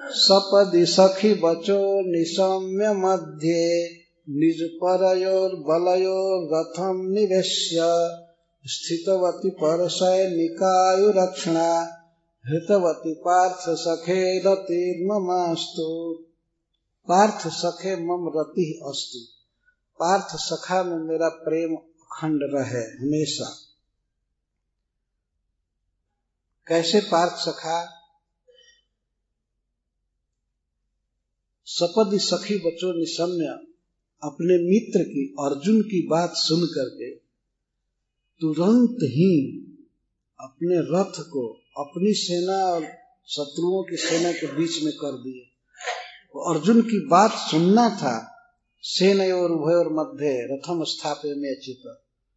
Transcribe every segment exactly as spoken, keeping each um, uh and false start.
सपदि सखी बचो निशम्य मध्ये निज परयोर बलयोर रथम निवेश्य स्थितवती परसैनिकायुरक्षणा हृतवती पार्थ सखे रतिर्ममास्तु। पार्थ सखे मम रति अस्तु। पार्थ सखा में मेरा प्रेम अखंड रहे हमेशा। कैसे पार्थ सखा? सपदि सखी बचो निशम्य, अपने मित्र की अर्जुन की बात सुन करके तुरंत ही अपने रथ को अपनी सेना और शत्रुओं की सेना के बीच में कर दिए। अर्जुन की बात सुनना था। सेनयोर उभयोर मध्ये रथम स्थापयाम्यच्युत।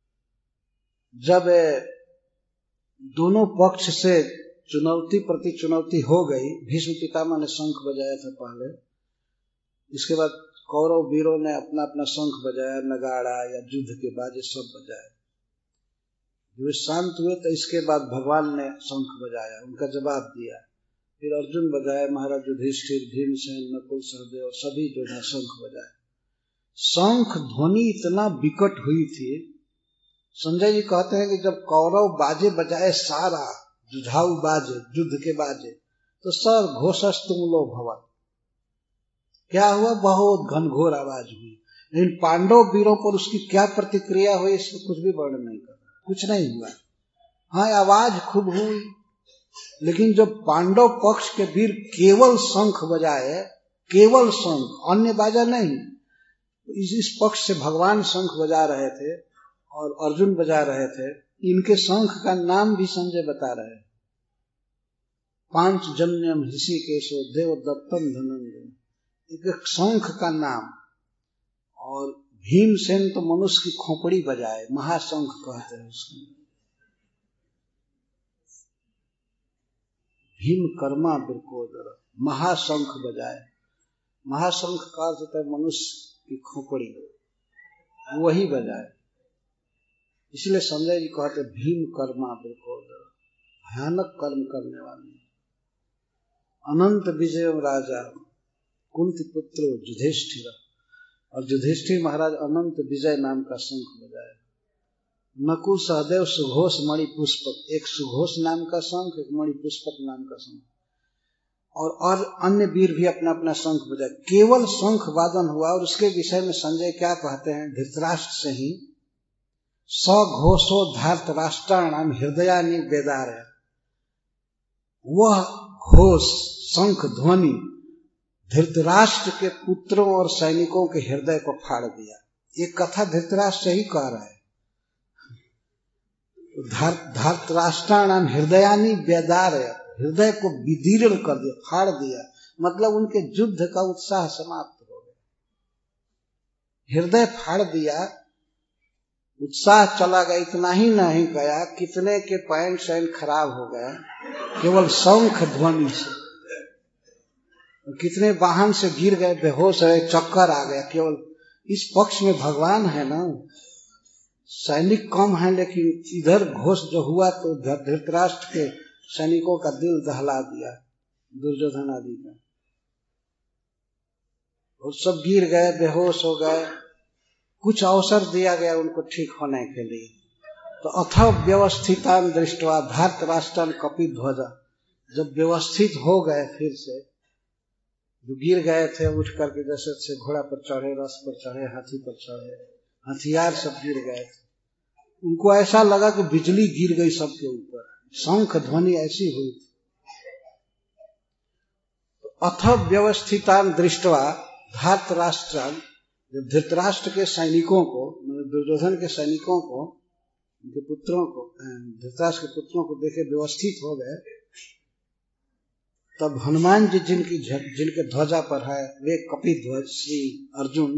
जब दोनों पक्ष से चुनौती प्रति चुनौती हो गई, भीष्म पितामह ने शंख बजाया था पहले, इसके बाद कौरव वीरों ने अपना अपना शंख बजाया, नगाड़ा या युद्ध के बाजे सब बजाए। वे शांत हुए तो इसके बाद भगवान ने शंख बजाया, उनका जवाब दिया। फिर अर्जुन बजाए, महाराज युधिष्ठिर, भीमसेन, नकुल, सहदेव सभी जो है शंख बजाए। शंख ध्वनि इतना विकट हुई थी, संजय जी कहते हैं कि जब कौरव बाजे बजाए, सारा जुझाऊ बाजे, युद्ध के बाजे, तो सर घोषस्तुमुलो भवत्, क्या हुआ? बहुत घनघोर आवाज हुई। लेकिन पांडव वीरों पर उसकी क्या प्रतिक्रिया हुई इसको कुछ भी वर्णन नहीं कर, कुछ नहीं हुआ। हाँ, आवाज खूब हुई, लेकिन जब पांडव पक्ष के वीर केवल शंख बजाए, केवल शंख, अन्य बाजा नहीं, इस, इस पक्ष से भगवान शंख बजा रहे थे और अर्जुन बजा रहे थे। इनके शंख का नाम भी संजय बता रहे हैं। पांचजन्यम ऋषिकेशो देवदत्तम धनंजय, एक शंख का नाम। और भीमसेन तो मनुष्य की खोपड़ी बजाए, महाशंख कहते हैं उसको। भीम कर्मा बिरकोदर, महाशंख बजाए। महाशंख का अर्थ होता है मनुष्य की खोपड़ी, वही बजाए। इसलिए संजय जी कहते भीम कर्मा बिरकोदर, भयानक कर्म करने वाले। अनंत विजय राजा कुंती पुत्र युधिष्ठिर, और युधिष्ठिर महाराज अनंत विजय नाम का शंख बजाए। नकुल सहदेव सुघोष मणि पुष्पक, एक सुघोष नाम का शंख, एक मणि पुष्पक नाम का शंख, और और अन्य वीर भी अपना अपना शंख बजाए। केवल शंख वादन हुआ। और उसके विषय में संजय क्या कहते हैं? धृतराष्ट्र से ही सघोषो धार्तराष्ट्राणाम हृदयानि वेदार, वह घोष शंख ध्वनि धृतराष्ट्र के पुत्रों और सैनिकों के हृदय को फाड़ दिया। ये कथा धृतराष्ट्र ही कह रहा है। धार्तराष्ट्राणाम हृदयानि वेदार, हृदय को विदीर्ण कर दिया, फाड़ दिया, मतलब उनके युद्ध का उत्साह समाप्त हो गया। हृदय फाड़ दिया, उत्साह चला गया। इतना ही नहीं गया, कितने के पैंट शैंट खराब हो गए केवल शंख ध्वनि से, कितने वाहन से गिर गए, बेहोश है, चक्कर आ गया। केवल इस पक्ष में भगवान है ना, सैनिक कम है, लेकिन इधर घोष जो हुआ तो धृतराष्ट्र के सैनिकों का दिल दहला दिया, दुर्योधन आदि का, और सब गिर गए, बेहोश हो गए। कुछ अवसर दिया गया उनको ठीक होने के लिए। तो अथ व्यवस्थितान दृष्टवा धार्तराष्ट्रान कपिध्वजा, जब व्यवस्थित हो गए, फिर से जो गिर गए थे उठ करके जैसे से घोड़ा पर चढ़े, रथ पर चढ़े, हाथी पर चढ़े, हथियार सब गिर गए थे। उनको ऐसा लगा कि बिजली गिर गई सबके ऊपर, शंख ध्वनि ऐसी हुई थी। तो अथ व्यवस्थितान दृष्टवा धार्तराष्ट्रान, जब धृतराष्ट्र के सैनिकों को, दुर्योधन के सैनिकों को, उनके पुत्रों को, धृतराष्ट्र के पुत्रों को देखे व्यवस्थित हो गए, तब हनुमान जी जिनकी जिनके ध्वजा पर है, वे कपिध्वज श्री अर्जुन,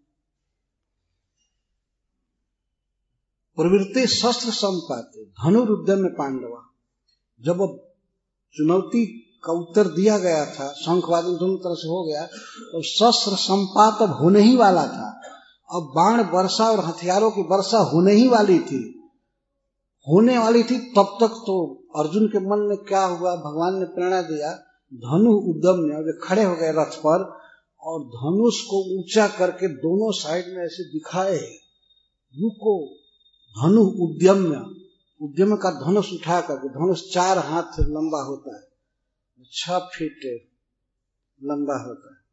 प्रवृत्ति शस्त्र संपाते धनुरुद्यम में पांडवा, जब अब चुनौती का उत्तर दिया गया था, शंखवादन दोनों तरह से हो गया, तो शस्त्र संपात अब होने ही वाला था। अब बाण वर्षा और हथियारों की वर्षा होने ही वाली थी होने वाली थी तब तक तो अर्जुन के मन में क्या हुआ, भगवान ने प्रेरणा दिया, धनु उद्यम्य, वे खड़े हो गए रथ पर और धनुष को ऊंचा करके दोनों साइड में ऐसे दिखाए, रुको। धनु उद्यम्य, उद्यम का धनुष उठा करके, धनुष चार हाथ लंबा होता है, छह फीट लंबा होता है,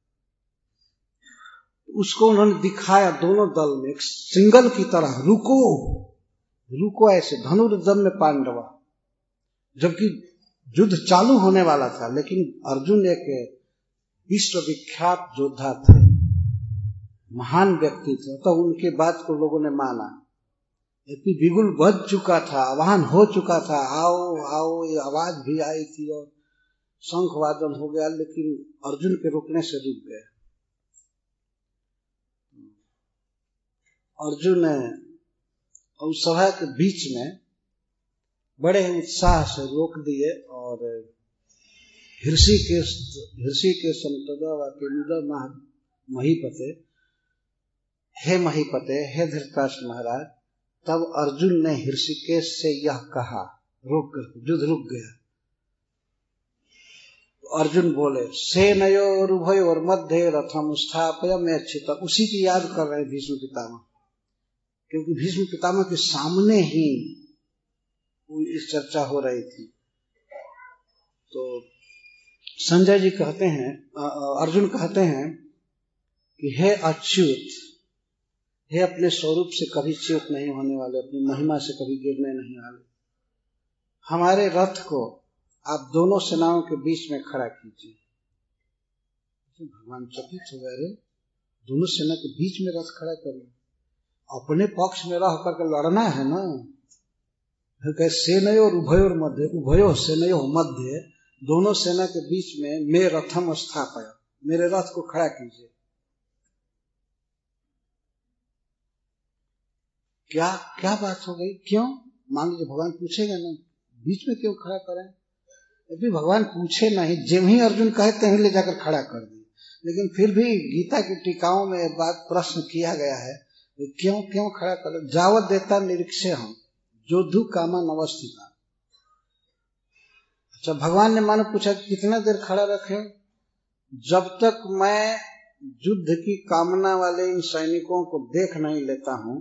उसको उन्होंने दिखाया दोनों दल में एक सिंगल की तरह, रुको रुको ऐसे। धनुर्धम्य पांडवा, जबकि युद्ध चालू होने वाला था, लेकिन अर्जुन एक विश्व विख्यात योद्धा थे, महान व्यक्ति थे, तो उनके बात को लोगों ने माना। यदि बिगुल बज चुका था, आह्वान हो चुका था, आओ आओ, ये आवाज भी आई थी और शंख वादन हो गया, लेकिन अर्जुन के रुकने से रुक गए। अर्जुन ने उस सभा के बीच में बड़े उत्साह से रोक दिए और हृषि के हृषि के संतदा महीपते, हे महीपते, हे धृतराष्ट्र महाराज। तब अर्जुन ने हृषिकेश से यह कहा, रोक कर युद्ध रुक गया। तो अर्जुन बोले, सेनयोरुभयोर मध्ये रथम स्थापयाम्यच्युत। उसी की याद कर रहे भीष्म पितामह, क्योंकि भीष्म पितामह के सामने ही इस चर्चा हो रही थी। तो संजय जी कहते हैं, अर्जुन कहते हैं कि हे अच्युत, हे अपने स्वरूप से कभी च्युत नहीं होने वाले, अपनी महिमा से कभी गिरने नहीं वाले, हमारे रथ को आप दोनों सेनाओं के बीच में खड़ा कीजिए। भगवान चकित हो गए, रे दोनों सेना के बीच में रथ खड़ा कर, अपने पक्ष में रह करके लड़ना है ना। सेनयो और उभयोर मध्य, उभयो सेनयो मध्य, दोनों सेना के बीच में मैं रथम स्थापय, मेरे रथ को खड़ा कीजिए। क्या क्या बात हो गई? क्यों? मान लीजिए भगवान पूछेगा ना, बीच में क्यों खड़ा करें? यदि भगवान पूछे नहीं, जिम ही अर्जुन कहते हैं ले जाकर खड़ा कर दिए, लेकिन फिर भी गीता की टीकाओं में एक बात प्रश्न किया गया है, क्यों क्यों खड़ा कर? जावत देता निरीक्षे हम जोधु कामा नवस्थिता। अच्छा, भगवान ने मानो पूछा कितना देर खड़ा रखे? जब तक मैं युद्ध की कामना वाले इन सैनिकों को देख नहीं लेता हूं,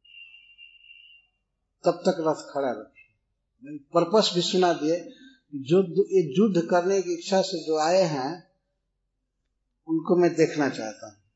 तब तक रथ खड़ा रखे। पर्पस भी सुना दिए, जो ये युद्ध करने की इच्छा से जो आए हैं उनको मैं देखना चाहता हूं।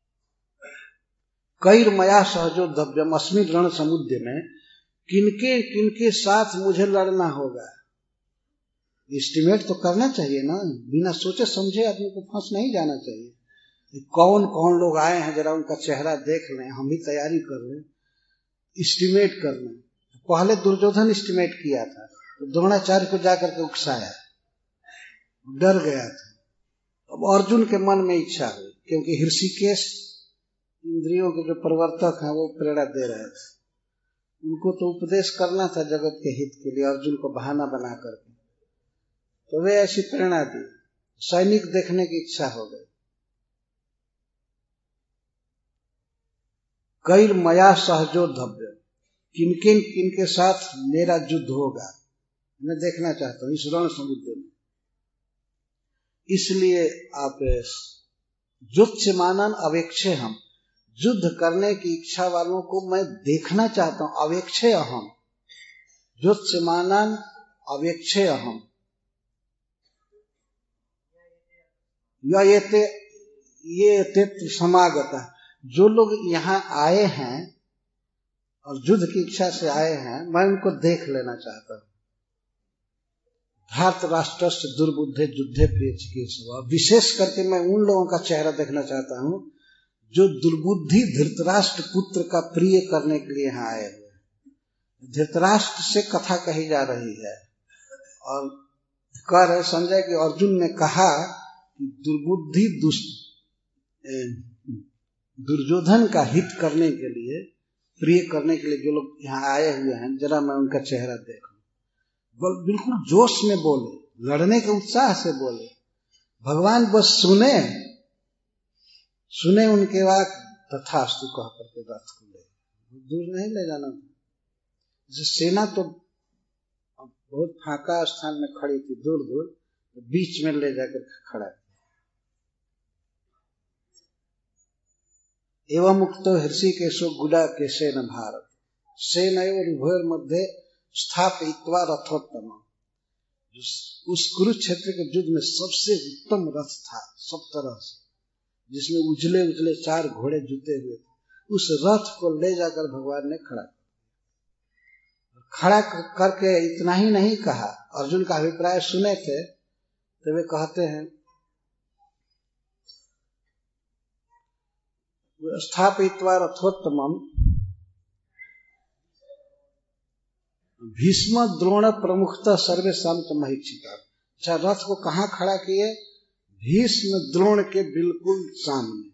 कैर मया सहजो दव्यम अस्मिन रण समुद्र में, किनके किनके साथ मुझे लड़ना होगा। एस्टिमेट तो करना चाहिए ना, बिना सोचे समझे आदमी को फंस नहीं जाना चाहिए। कौन कौन लोग आए हैं जरा उनका चेहरा देख लें, हम भी तैयारी कर लें, एस्टिमेट कर लें। पहले दुर्योधन एस्टिमेट किया था, तो द्रोणाचार्य को जाकर के उकसाया, डर गया था। अब अर्जुन के मन में इच्छा हुई, क्योंकि हृषिकेश इंद्रियों के जो प्रवर्तक हैं वो प्रेरणा दे रहे थे, उनको तो उपदेश करना था जगत के हित के लिए, अर्जुन को बहाना बना करके, तो वे ऐसी प्रेरणा दी। सैनिक देखने की इच्छा हो गई। कैर मया सहजो धव्य, किनके किनके साथ मेरा युद्ध होगा, मैं देखना चाहता हूं इस रण समुद्र में। इसलिए आप जुत्स्यमानन अवेक्षे, हम युद्ध करने की इच्छा वालों को मैं देखना चाहता हूं। अवेक्षे अहम, जुत्स्यमानन अवेक्षे अहम, ये ते ये ते समागत। जो लोग यहाँ आए हैं और युद्ध की इच्छा से आए हैं, मैं उनको देख लेना चाहता हूं। धार्त राष्ट्र दुर्बुद्धे युद्धे प्रिय चिकित्सा, विशेष करके मैं उन लोगों का चेहरा देखना चाहता हूं जो दुर्बुद्धि धृतराष्ट्र पुत्र का प्रिय करने के लिए यहाँ आए हुए। धृतराष्ट्र से कथा कही जा रही है और कह रहे संजय कि अर्जुन ने कहा कि दुर्बुद्धि दुर्योधन का हित करने के लिए, प्रिय करने के लिए जो लोग यहाँ आए हुए हैं, जरा मैं उनका चेहरा देखूं। बिल्कुल जोश में बोले, लड़ने के उत्साह से बोले। भगवान बस सुने सुने उनके बाद तथास्तु कह करके रथ को ले, दूर नहीं ले जाना था। सेना तो बहुत फाका स्थान में खड़ी थी, दूर दूर, बीच में ले जाकर खड़ा किया। एवं मुक्तो हृषिकेशो गुडा केशेन भारत सेनयोर उभयोर मध्ये स्थापयित्वा रथोत्तम। उस कुरुक्षेत्र के युद्ध में सबसे उत्तम रथ था सब तरह से, जिसमें उजले उजले चार घोड़े जुते हुए थे, उस रथ को ले जाकर भगवान ने खड़ा खड़ा करके इतना ही नहीं कहा, अर्जुन का अभिप्राय सुने थे तो वे कहते हैं स्थापयित्वा रथोत्तमम भीष्म द्रोण प्रमुखतः सर्वेषां तमहीक्षिता। अच्छा, रथ को कहाँ खड़ा किए? भीष्म द्रोण के बिल्कुल सामने।